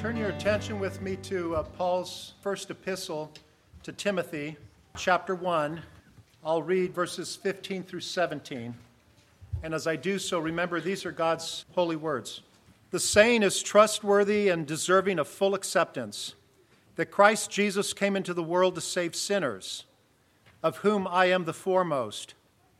Turn your attention with me to Paul's first epistle to Timothy, chapter 1. I'll read verses 15 through 17. And as I do so, remember these are God's holy words. The saying is trustworthy and deserving of full acceptance, that Christ Jesus came into the world to save sinners, of whom I am the foremost.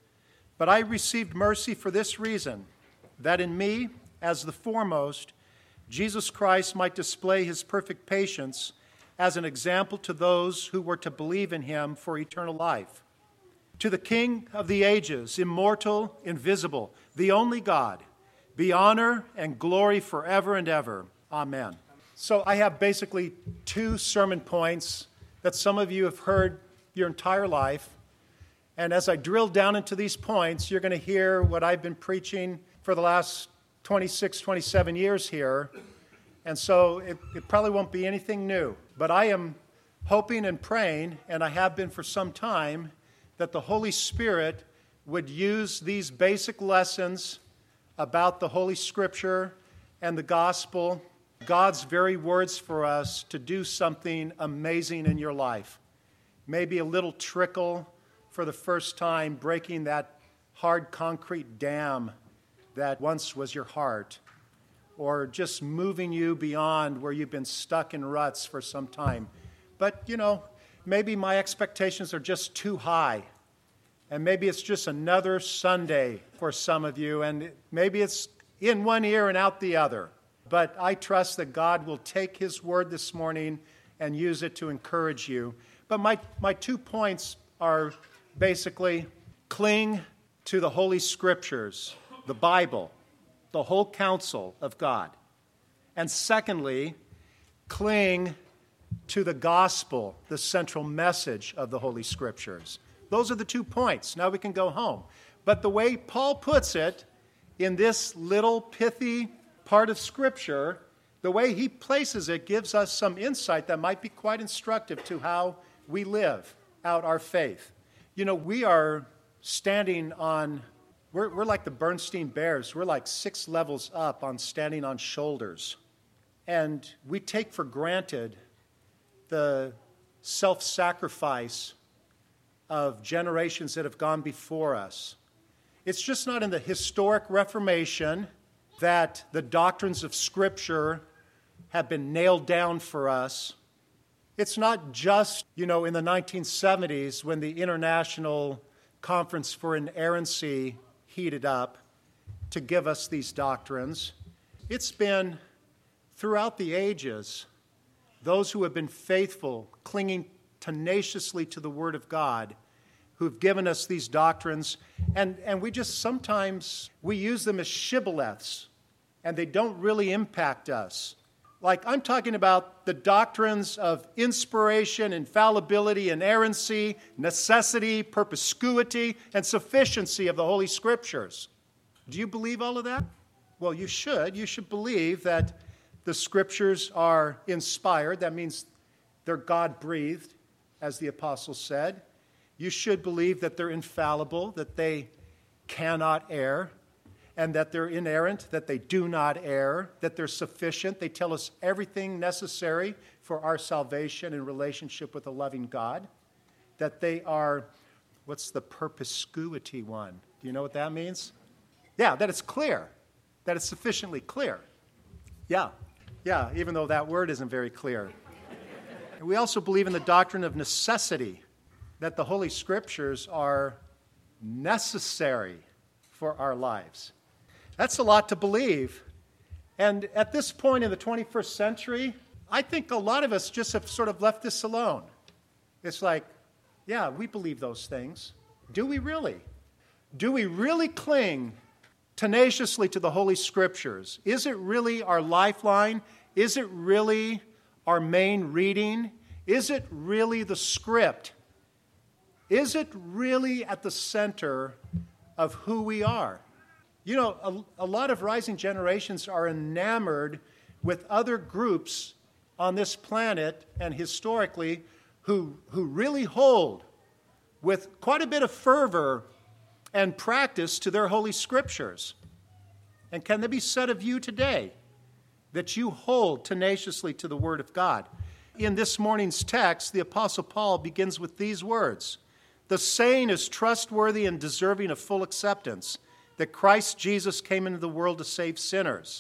But I received mercy for this reason, that in me, as the foremost, Jesus Christ might display his perfect patience as an example to those who were to believe in him for eternal life. To the King of the ages, immortal, invisible, the only God, be honor and glory forever and ever. Amen. So I have basically two sermon points that some of you have heard your entire life. And as I drill down into these points, you're going to hear what I've been preaching for the last 26, 27 years here. And so it probably won't be anything new. But I am hoping and praying, and I have been for some time, that the Holy Spirit would use these basic lessons about the Holy Scripture and the gospel, God's very words for us, to do something amazing in your life. Maybe a little trickle for the first time, breaking that hard concrete dam that once was your heart, or just moving you beyond where you've been stuck in ruts for some time. But, maybe my expectations are just too high, and maybe it's just another Sunday for some of you, and maybe it's in one ear and out the other. But I trust that God will take his word this morning and use it to encourage you. But my 2 points are basically cling to the Holy Scriptures, the Bible, the whole counsel of God. And secondly, cling to the gospel, the central message of the Holy Scriptures. Those are the 2 points. Now we can go home. But the way Paul puts it in this little pithy part of Scripture, the way he places it gives us some insight that might be quite instructive to how we live out our faith. We are standing on, we're like the Bernstein Bears. We're like 6 levels up on standing on shoulders. And we take for granted the self-sacrifice of generations that have gone before us. It's just not in the historic Reformation that the doctrines of Scripture have been nailed down for us. It's not just, in the 1970s when the International Conference for Inerrancy heated up to give us these doctrines. It's been throughout the ages, those who have been faithful, clinging tenaciously to the Word of God, who've given us these doctrines, and we just sometimes, we use them as shibboleths, and they don't really impact us. Like, I'm talking about the doctrines of inspiration, infallibility, inerrancy, necessity, perspicuity, and sufficiency of the Holy Scriptures. Do you believe all of that? Well, you should. You should believe that the Scriptures are inspired. That means they're God-breathed, as the Apostle said. You should believe that they're infallible, that they cannot err, and that they're inerrant, that they do not err, that they're sufficient. They tell us everything necessary for our salvation and relationship with a loving God. That they are, what's the perspicuity one? Do you know what that means? Yeah, that it's clear, that it's sufficiently clear. Yeah, even though that word isn't very clear. And we also believe in the doctrine of necessity, that the Holy Scriptures are necessary for our lives. That's a lot to believe. And at this point in the 21st century, I think a lot of us just have sort of left this alone. It's like, yeah, we believe those things. Do we really? Do we really cling tenaciously to the Holy Scriptures? Is it really our lifeline? Is it really our main reading? Is it really the script? Is it really at the center of who we are? A lot of rising generations are enamored with other groups on this planet and historically who really hold with quite a bit of fervor and practice to their Holy Scriptures. And can they be said of you today? that you hold tenaciously to the Word of God. In this morning's text, the Apostle Paul begins with these words: "The saying is trustworthy and deserving of full acceptance, that Christ Jesus came into the world to save sinners."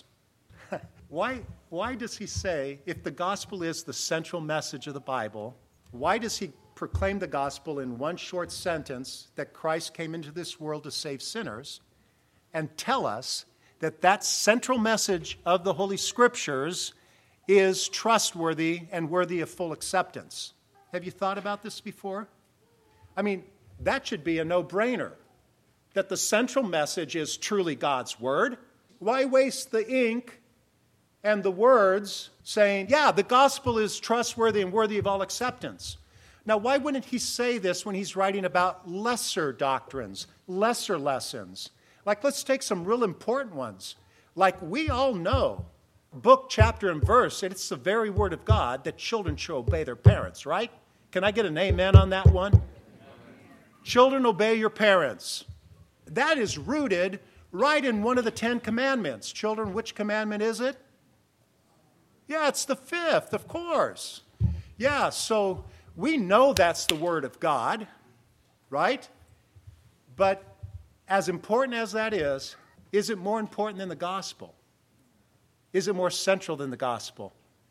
Why does he say, if the gospel is the central message of the Bible, why does he proclaim the gospel in one short sentence that Christ came into this world to save sinners, and tell us that that central message of the Holy Scriptures is trustworthy and worthy of full acceptance? Have you thought about this before? I mean, that should be a no-brainer, that the central message is truly God's Word. Why waste the ink and the words saying, yeah, the gospel is trustworthy and worthy of all acceptance? Now, why wouldn't he say this when he's writing about lesser doctrines, lesser lessons? Like, let's take some real important ones. Like, we all know, book, chapter, and verse, and it's the very word of God that children should obey their parents, right? Can I get an amen on that one? Children, obey your parents. That is rooted right in one of the 10 commandments. Children, which commandment is it? Yeah, it's the 5th, of course. Yeah, so we know that's the Word of God, right? But as important as that is it more important than the gospel? Is it more central than the gospel?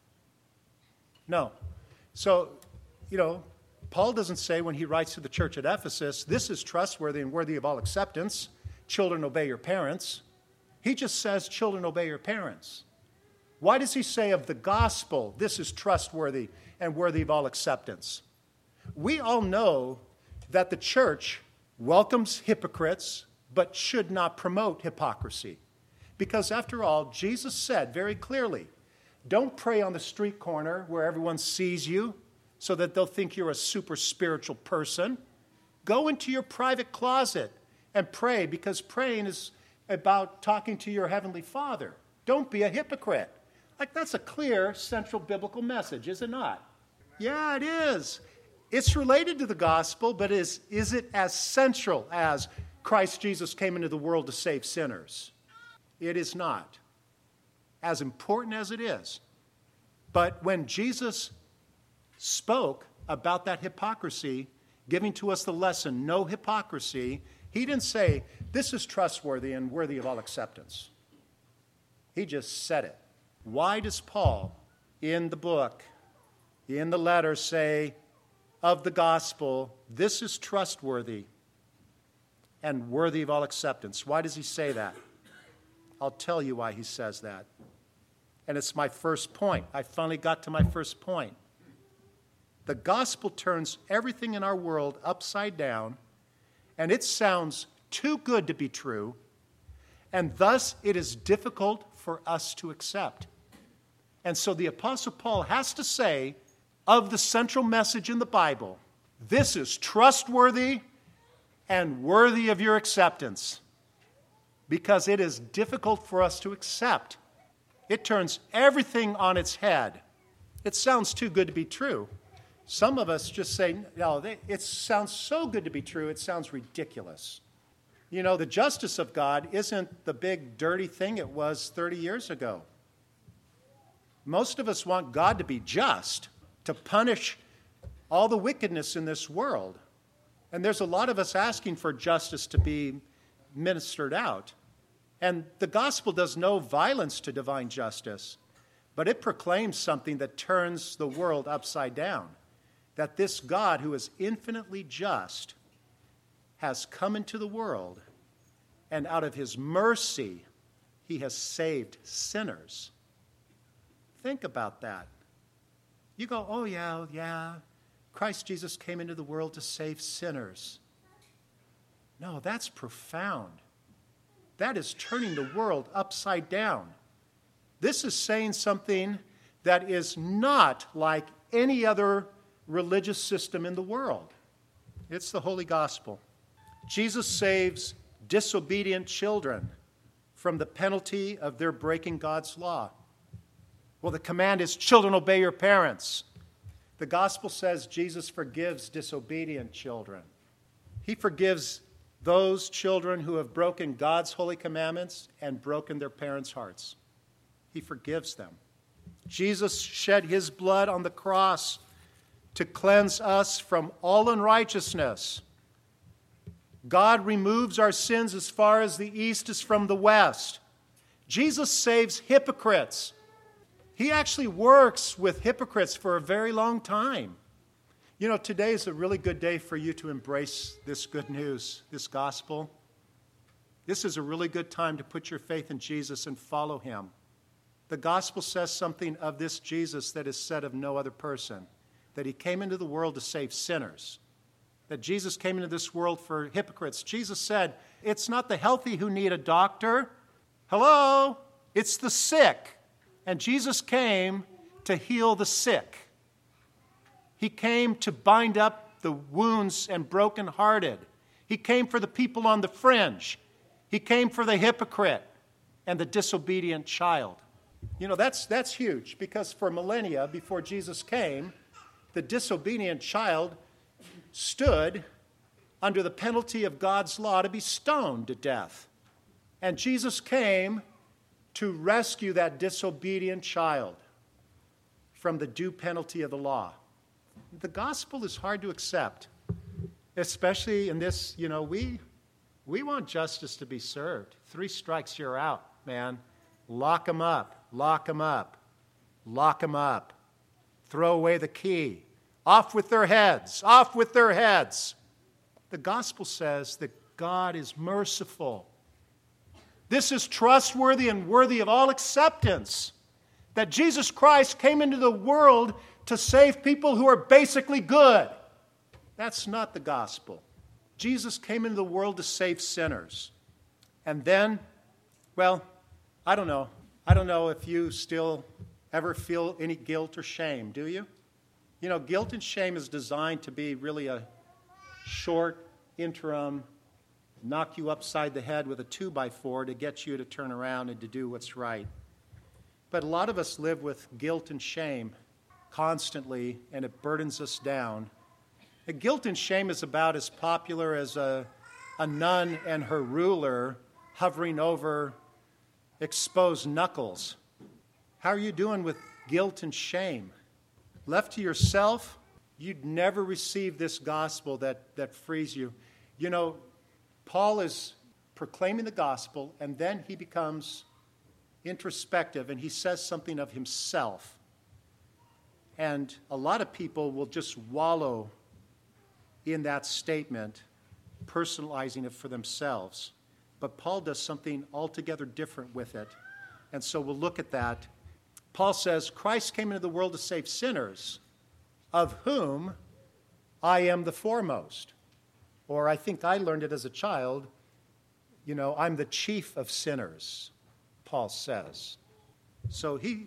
No. So, Paul doesn't say when he writes to the church at Ephesus, this is trustworthy and worthy of all acceptance. Children, obey your parents. He just says, children, obey your parents. Why does he say of the gospel, this is trustworthy and worthy of all acceptance? We all know that the church welcomes hypocrites, but should not promote hypocrisy. Because after all, Jesus said very clearly, don't pray on the street corner where everyone sees you so that they'll think you're a super spiritual person. Go into your private closet and pray, because praying is about talking to your heavenly Father. Don't be a hypocrite. Like, that's a clear central biblical message, is it not? Yeah, it is. It's related to the gospel, but is it as central as Christ Jesus came into the world to save sinners? It is not. As important as it is. But when Jesus spoke about that hypocrisy, giving to us the lesson, no hypocrisy, he didn't say, this is trustworthy and worthy of all acceptance. He just said it. Why does Paul, in the book, in the letter, say of the gospel, this is trustworthy and worthy of all acceptance? Why does he say that? I'll tell you why he says that. And it's my first point. I finally got to my first point. The gospel turns everything in our world upside down, and it sounds too good to be true, and thus it is difficult for us to accept. And so the Apostle Paul has to say of the central message in the Bible, this is trustworthy and worthy of your acceptance, because it is difficult for us to accept. It turns everything on its head. It sounds too good to be true. Some of us just say, no, it sounds so good to be true, it sounds ridiculous. The justice of God isn't the big dirty thing it was 30 years ago. Most of us want God to be just, to punish all the wickedness in this world. And there's a lot of us asking for justice to be ministered out. And the gospel does no violence to divine justice, but it proclaims something that turns the world upside down. That this God, who is infinitely just, has come into the world, and out of his mercy, he has saved sinners. Think about that. You go, oh yeah, Christ Jesus came into the world to save sinners. No, that's profound. That is turning the world upside down. This is saying something that is not like any other religious system in the world. It's the Holy Gospel. Jesus saves disobedient children from the penalty of their breaking God's law. Well, the command is, children, obey your parents. The gospel says Jesus forgives disobedient children. He forgives those children who have broken God's holy commandments and broken their parents' hearts. He forgives them. Jesus shed his blood on the cross to cleanse us from all unrighteousness. God removes our sins as far as the east is from the west. Jesus saves hypocrites. He actually works with hypocrites for a very long time. You know, today is a really good day for you to embrace this good news, this gospel. This is a really good time to put your faith in Jesus and follow him. The gospel says something of this Jesus that is said of no other person, that he came into the world to save sinners, that Jesus came into this world for hypocrites. Jesus said, it's not the healthy who need a doctor. Hello? It's the sick. And Jesus came to heal the sick. He came to bind up the wounds and brokenhearted. He came for the people on the fringe. He came for the hypocrite and the disobedient child. You know, that's huge, because for millennia before Jesus came, the disobedient child stood under the penalty of God's law to be stoned to death. And Jesus came to rescue that disobedient child from the due penalty of the law. The gospel is hard to accept, especially in this, you know, we want justice to be served. 3 strikes, you're out, man. Lock them up, lock them up, lock them up. Throw away the key. Off with their heads, off with their heads. The gospel says that God is merciful. This is trustworthy and worthy of all acceptance, that Jesus Christ came into the world to save people who are basically good. That's not the gospel. Jesus came into the world to save sinners. And then, well, I don't know. I don't know if you still ever feel any guilt or shame, do you? You know, guilt and shame is designed to be really a short interim, knock you upside the head with a 2x4 to get you to turn around and to do what's right. But a lot of us live with guilt and shame constantly, and it burdens us down. And guilt and shame is about as popular as a nun and her ruler hovering over exposed knuckles. How are you doing with guilt and shame? Left to yourself, you'd never receive this gospel that frees you. You know, Paul is proclaiming the gospel, and then he becomes introspective, and he says something of himself. And a lot of people will just wallow in that statement, personalizing it for themselves. But Paul does something altogether different with it. And so we'll look at that. Paul says, Christ came into the world to save sinners, of whom I am the foremost. Or I think I learned it as a child, you know, I'm the chief of sinners, Paul says. So he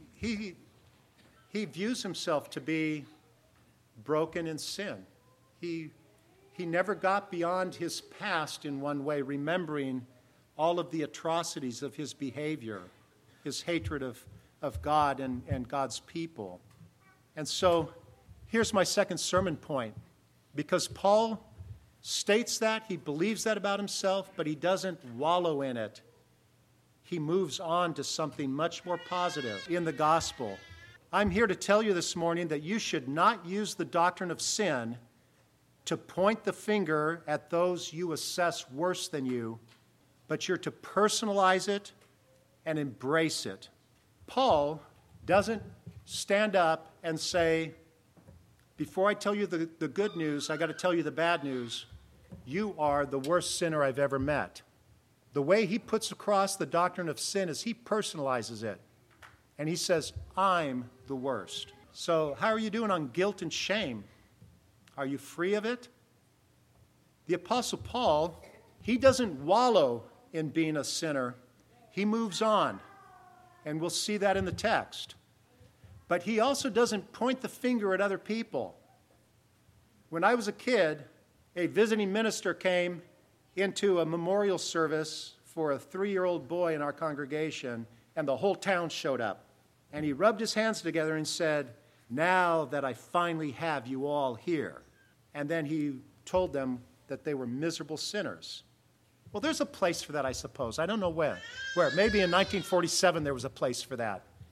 views himself to be broken in sin. He never got beyond his past in one way, remembering all of the atrocities of his behavior, his hatred of God and God's people. And so here's my second sermon point. Because Paul states that, he believes that about himself, but he doesn't wallow in it. He moves on to something much more positive in the gospel. I'm here to tell you this morning that you should not use the doctrine of sin to point the finger at those you assess worse than you, but you're to personalize it and embrace it. Paul doesn't stand up and say, before I tell you the good news, I got to tell you the bad news. You are the worst sinner I've ever met. The way he puts across the doctrine of sin is he personalizes it. And he says, I'm the worst. So how are you doing on guilt and shame? Are you free of it? The Apostle Paul, he doesn't wallow in being a sinner. He moves on. And we'll see that in the text. But he also doesn't point the finger at other people. When I was a kid, a visiting minister came into a memorial service for a 3-year-old boy in our congregation, and the whole town showed up. And he rubbed his hands together and said, now that I finally have you all here. And then he told them that they were miserable sinners. Well, there's a place for that, I suppose. I don't know where. Maybe in 1947 there was a place for that.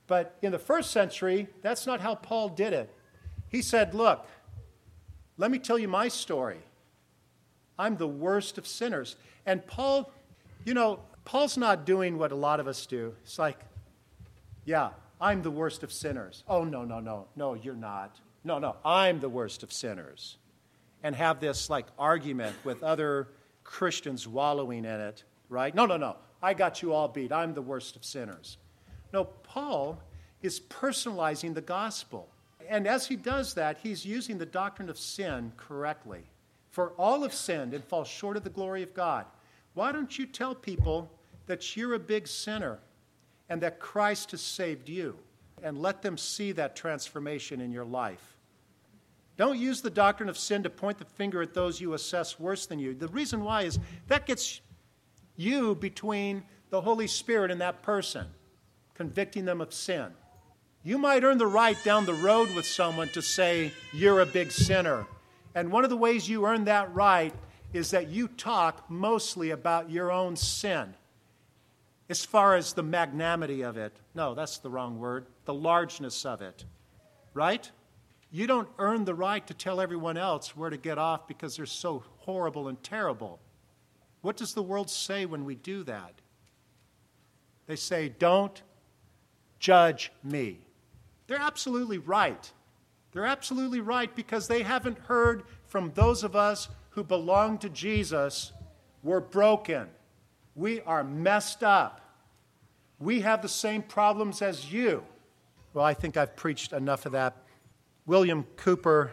But in the first century, that's not how Paul did it. He said, look, let me tell you my story. I'm the worst of sinners. And Paul, Paul's not doing what a lot of us do. It's like, yeah, I'm the worst of sinners. Oh, no, you're not. No, I'm the worst of sinners. And have this like argument with other Christians wallowing in it, right? No, I got you all beat. I'm the worst of sinners. No, Paul is personalizing the gospel. And as he does that, he's using the doctrine of sin correctly. For all have sinned and fall short of the glory of God. Why don't you tell people that you're a big sinner and that Christ has saved you? And let them see that transformation in your life. Don't use the doctrine of sin to point the finger at those you assess worse than you. The reason why is that gets you between the Holy Spirit and that person, convicting them of sin. You might earn the right down the road with someone to say, you're a big sinner. And one of the ways you earn that right is that you talk mostly about your own sin. As far as the magnanimity of it. No, that's the wrong word. The largeness of it. Right? You don't earn the right to tell everyone else where to get off because they're so horrible and terrible. What does the world say when we do that? They say, don't judge me. They're absolutely right. They're absolutely right because they haven't heard from those of us who belong to Jesus. We're broken. We are messed up. We have the same problems as you. Well, I think I've preached enough of that. William Cooper,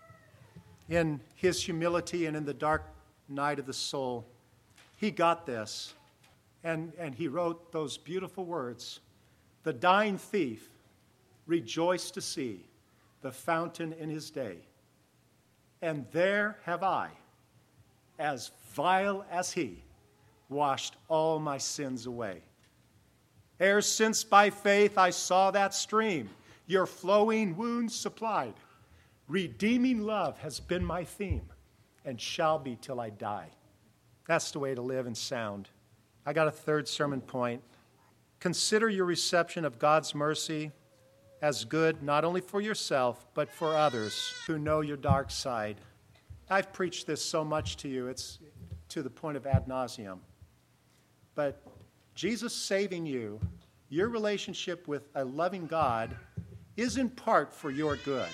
in his humility and in the dark night of the soul, he got this. And he wrote those beautiful words. The dying thief rejoiced to see the fountain in his day. And there have I, as vile as he, washed all my sins away. Ere since by faith I saw that stream, your flowing wounds supplied. Redeeming love has been my theme, and shall be till I die. That's the way to live and sound. I got a third sermon point. Consider your reception of God's mercy as good not only for yourself, but for others who know your dark side. I've preached this so much to you, it's to the point of ad nauseum. But Jesus saving you, your relationship with a loving God, is in part for your good.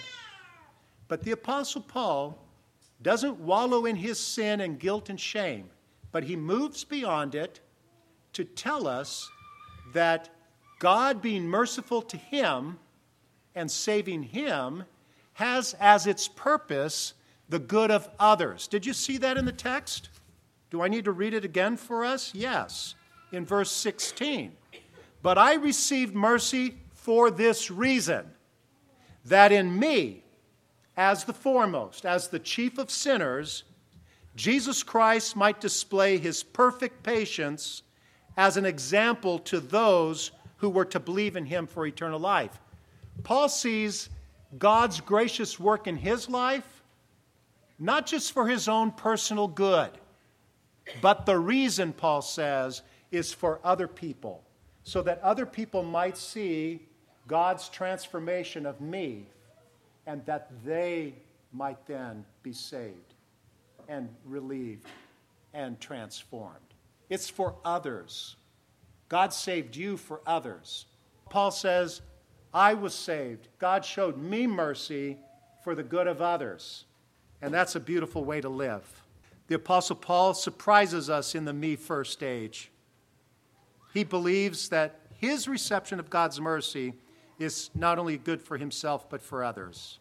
But the Apostle Paul doesn't wallow in his sin and guilt and shame, but he moves beyond it to tell us that God being merciful to him and saving him has as its purpose the good of others. Did you see that in the text? Do I need to read it again for us? Yes. In verse 16. But I received mercy for this reason, that in me, as the foremost, as the chief of sinners, Jesus Christ might display his perfect patience as an example to those who were to believe in him for eternal life. Paul sees God's gracious work in his life, not just for his own personal good, but the reason, Paul says, is for other people, so that other people might see God's transformation of me and that they might then be saved and relieved and transformed. It's for others. God saved you for others. Paul says, I was saved. God showed me mercy for the good of others. And that's a beautiful way to live. The Apostle Paul surprises us in the me first stage. He believes that his reception of God's mercy is not only good for himself, but for others.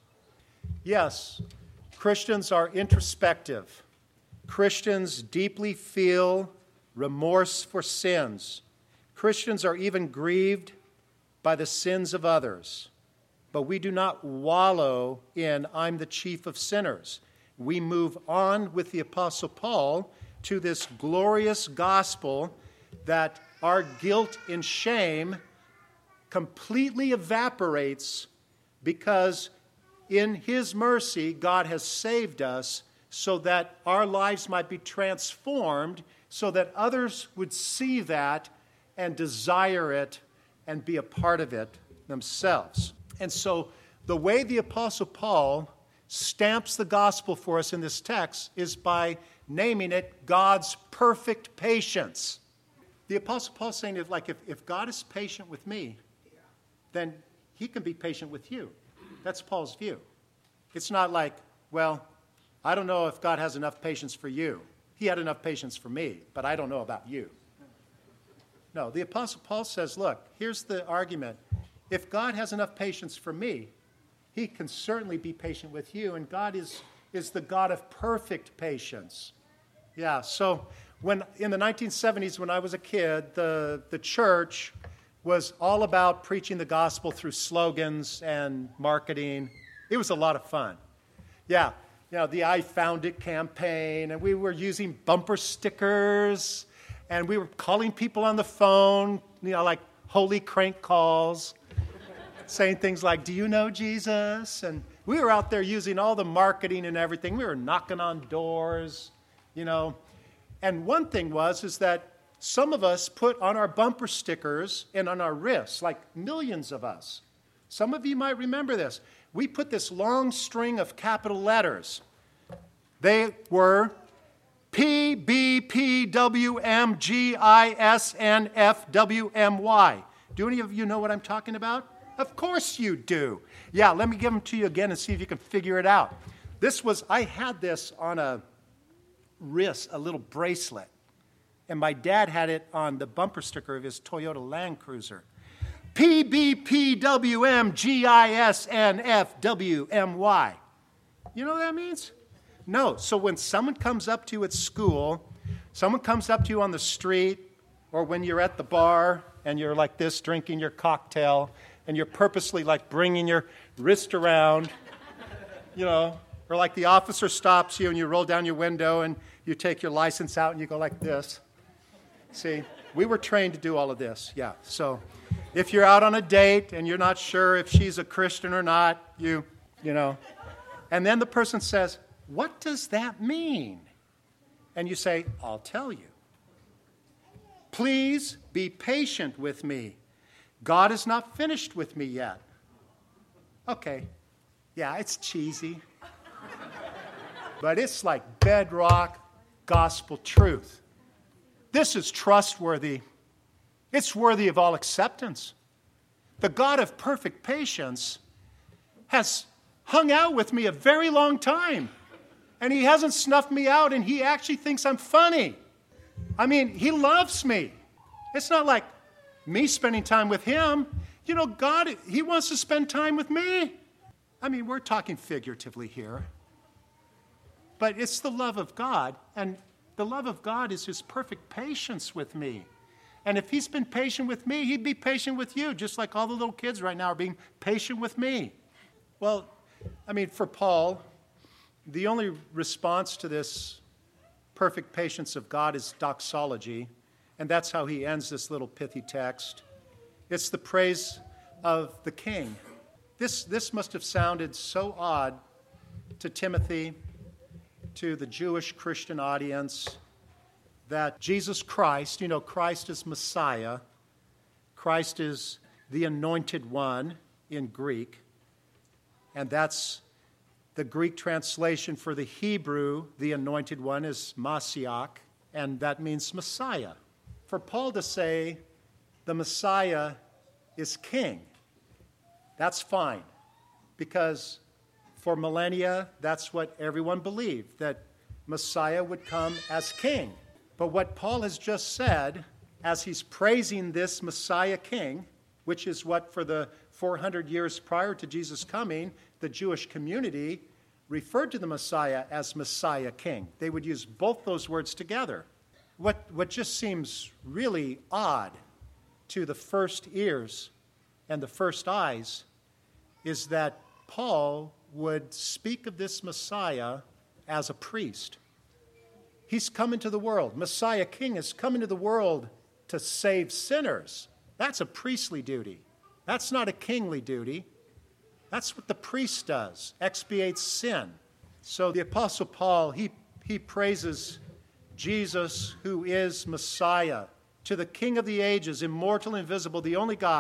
Yes, Christians are introspective. Christians deeply feel remorse for sins. Christians are even grieved by the sins of others. But we do not wallow in, I'm the chief of sinners. We move on with the Apostle Paul to this glorious gospel that our guilt and shame completely evaporates because in his mercy, God has saved us so that our lives might be transformed, so that others would see that and desire it and be a part of it. themselves. And so the way the Apostle Paul stamps the gospel for us in this text is by naming it God's perfect patience. The Apostle Paul is saying if God is patient with me, then he can be patient with you. That's Paul's view. It's not like, well, I don't know if God has enough patience for you. He had enough patience for me, but I don't know about you. No, the Apostle Paul says, look, here's the argument. If God has enough patience for me, he can certainly be patient with you, and God is the God of perfect patience. Yeah, so when in the 1970s, when I was a kid, the church was all about preaching the gospel through slogans and marketing. It was a lot of fun. Yeah, the I Found It campaign, and we were using bumper stickers, and we were calling people on the phone, like holy crank calls, saying things like, do you know Jesus? And we were out there using all the marketing and everything. We were knocking on doors, And one thing is that some of us put on our bumper stickers and on our wrists, like millions of us. Some of you might remember this. We put this long string of capital letters. They were PBPWMGISNFWMY. Do any of you know what I'm talking about? Of course you do. Yeah, let me give them to you again and see if you can figure it out. I had this on a wrist, a little bracelet. And my dad had it on the bumper sticker of his Toyota Land Cruiser. PBPWMGISNFWMY. You know what that means? No. So when someone comes up to you at school, someone comes up to you on the street, or when you're at the bar and you're like this drinking your cocktail, and you're purposely like bringing your wrist around, or like the officer stops you and you roll down your window and you take your license out and you go like this. See, we were trained to do all of this, yeah. So if you're out on a date and you're not sure if she's a Christian or not, and then the person says, what does that mean? And you say, I'll tell you. Please be patient with me. God is not finished with me yet. Okay, yeah, it's cheesy. But it's like bedrock gospel truth. This is trustworthy. It's worthy of all acceptance. The God of perfect patience has hung out with me a very long time. And he hasn't snuffed me out, and he actually thinks I'm funny. I mean, he loves me. It's not like me spending time with him. God, he wants to spend time with me. I mean, we're talking figuratively here. But it's the love of God, and the love of God is his perfect patience with me. And if he's been patient with me, he'd be patient with you, just like all the little kids right now are being patient with me. Well, I mean, for Paul, the only response to this perfect patience of God is doxology, and that's how he ends this little pithy text. It's the praise of the King. This must have sounded so odd to Timothy, to the Jewish Christian audience, that Jesus Christ, Christ is Messiah. Christ is the anointed one in Greek. And that's the Greek translation for the Hebrew, the anointed one is Mashiach, and that means Messiah. For Paul to say the Messiah is king, that's fine, because for millennia, that's what everyone believed, that Messiah would come as king. But what Paul has just said, as he's praising this Messiah king, which is what for the 400 years prior to Jesus coming, the Jewish community referred to the Messiah as Messiah king. They would use both those words together. What just seems really odd to the first ears and the first eyes is that Paul would speak of this Messiah as a priest. He's come into the world. Messiah King has come into the world to save sinners. That's a priestly duty. That's not a kingly duty. That's what the priest does, expiates sin. So the Apostle Paul, he praises Jesus, who is Messiah, to the King of the ages, immortal, invisible, the only God,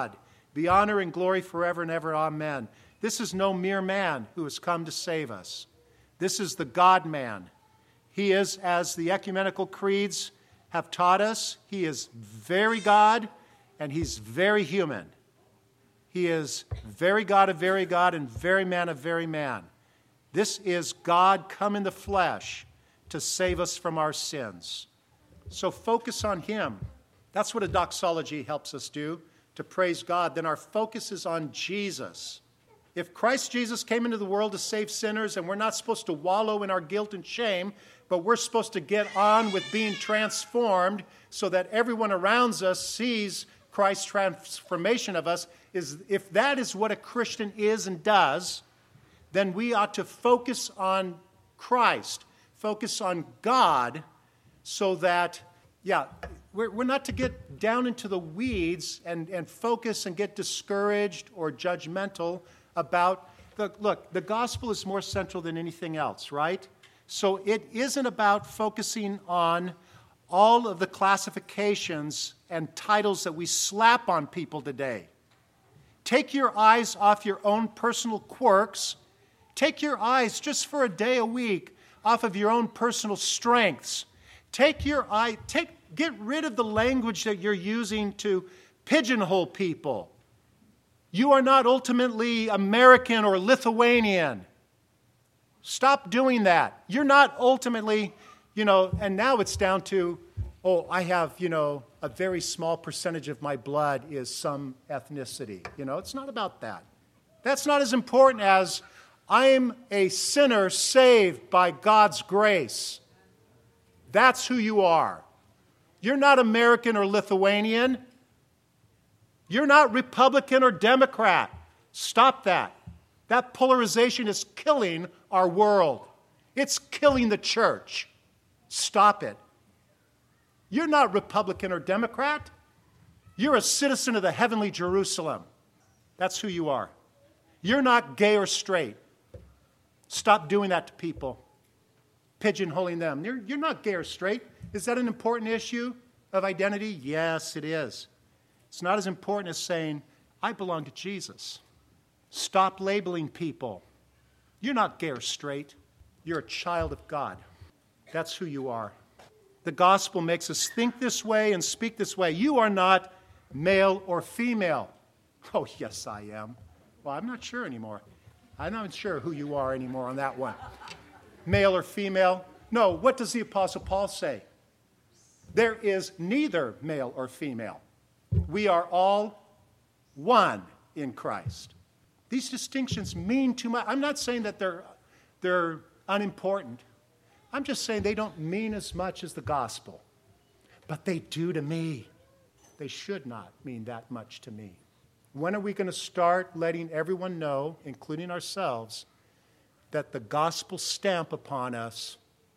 be honor and glory forever and ever. Amen. This is no mere man who has come to save us. This is the God-man. He is, as the ecumenical creeds have taught us, he is very God and he's very human. He is very God of very God and very man of very man. This is God come in the flesh to save us from our sins. So focus on him. That's what a doxology helps us do, to praise God. Then our focus is on Jesus. If Christ Jesus came into the world to save sinners, and we're not supposed to wallow in our guilt and shame, but we're supposed to get on with being transformed so that everyone around us sees Christ's transformation of us, if that is what a Christian is and does, then we ought to focus on Christ, focus on God, so that, we're not to get down into the weeds and focus and get discouraged or judgmental about, the gospel is more central than anything else, right? So it isn't about focusing on all of the classifications and titles that we slap on people today. Take your eyes off your own personal quirks. Take your eyes just for a day a week off of your own personal strengths. Get rid of the language that you're using to pigeonhole people. You are not ultimately American or Lithuanian. Stop doing that. You're not ultimately, and now it's down to, I have, a very small percentage of my blood is some ethnicity. It's not about that. That's not as important as I'm a sinner saved by God's grace. That's who you are. You're not American or Lithuanian. You're not Republican or Democrat. Stop that. That polarization is killing our world. It's killing the church. Stop it. You're not Republican or Democrat. You're a citizen of the heavenly Jerusalem. That's who you are. You're not gay or straight. Stop doing that to people, pigeonholing them. You're not gay or straight. Is that an important issue of identity? Yes, it is. It's not as important as saying, I belong to Jesus. Stop labeling people. You're not gay or straight. You're a child of God. That's who you are. The gospel makes us think this way and speak this way. You are not male or female. Oh, yes, I am. Well, I'm not sure anymore. I'm not sure who you are anymore on that one. Male or female? No, what does the Apostle Paul say? There is neither male or female. We are all one in Christ. These distinctions mean too much. I'm not saying that they're unimportant. I'm just saying they don't mean as much as the gospel. But they do to me. They should not mean that much to me. When are we going to start letting everyone know, including ourselves, that the gospel stamp upon us,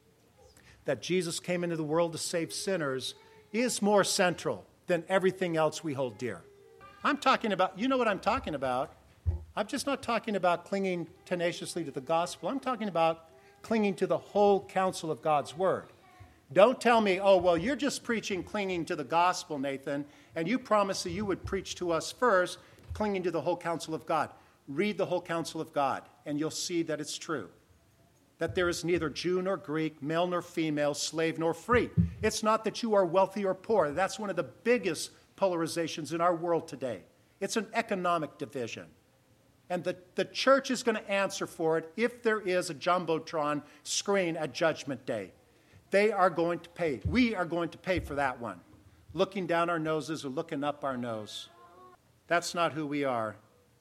that Jesus came into the world to save sinners, is more central than everything else we hold dear? I'm talking about, you know what I'm talking about. I'm just not talking about clinging tenaciously to the gospel. I'm talking about clinging to the whole counsel of God's word. Don't tell me, you're just preaching clinging to the gospel, Nathan, and you promised that you would preach to us first, clinging to the whole counsel of God. Read the whole counsel of God, and you'll see that it's true. That there is neither Jew nor Greek, male nor female, slave nor free. It's not that you are wealthy or poor. That's one of the biggest polarizations in our world today. It's an economic division. And the church is going to answer for it if there is a Jumbotron screen at Judgment Day. They are going to pay. We are going to pay for that one. Looking down our noses or looking up our nose. That's not who we are.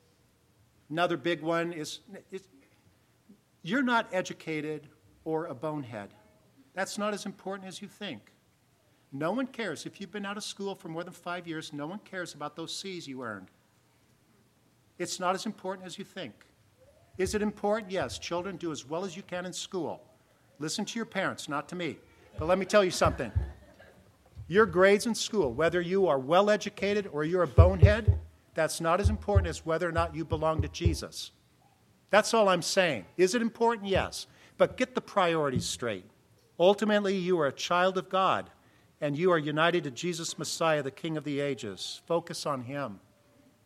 Another big one is you're not educated or a bonehead. That's not as important as you think. No one cares. If you've been out of school for more than 5 years, no one cares about those C's you earned. It's not as important as you think. Is it important? Yes. Children, do as well as you can in school. Listen to your parents, not to me. But let me tell you something. Your grades in school, whether you are well educated or you're a bonehead, that's not as important as whether or not you belong to Jesus. That's all I'm saying. Is it important? Yes. But get the priorities straight. Ultimately, you are a child of God, and you are united to Jesus Messiah, the King of the ages. Focus on him.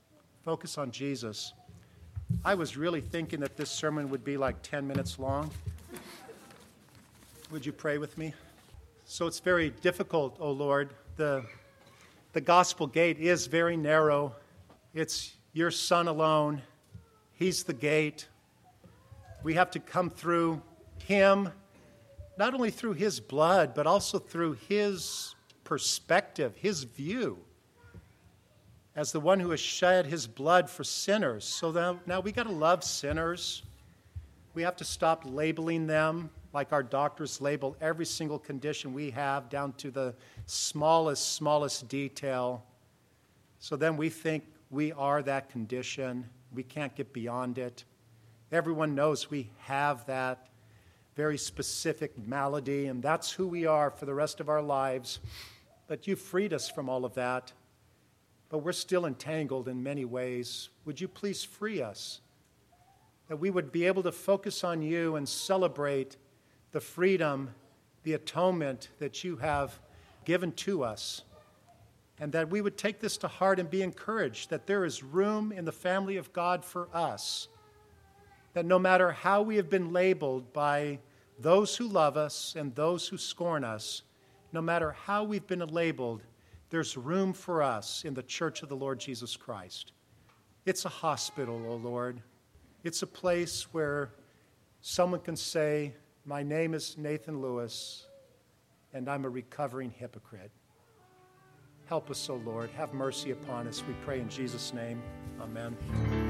focus on Jesus. I was really thinking that this sermon would be like 10 minutes long. Would you pray with me? So it's very difficult, O Lord. The gospel gate is very narrow. It's your Son alone. He's the gate. We have to come through him, not only through his blood, but also through his perspective, his view, as the one who has shed his blood for sinners. So now we got to love sinners. We have to stop labeling them like our doctors label every single condition we have down to the smallest detail. So then we think we are that condition. We can't get beyond it. Everyone knows we have that very specific malady, and that's who we are for the rest of our lives. But you freed us from all of that. But we're still entangled in many ways. Would you please free us? That we would be able to focus on you and celebrate the freedom, the atonement that you have given to us. And that we would take this to heart and be encouraged that there is room in the family of God for us. That no matter how we have been labeled by those who love us and those who scorn us, no matter how we've been labeled, there's room for us in the church of the Lord Jesus Christ. It's a hospital, O Lord. It's a place where someone can say, my name is Nathan Lewis, and I'm a recovering hypocrite. Help us, O Lord. Have mercy upon us. We pray in Jesus' name. Amen.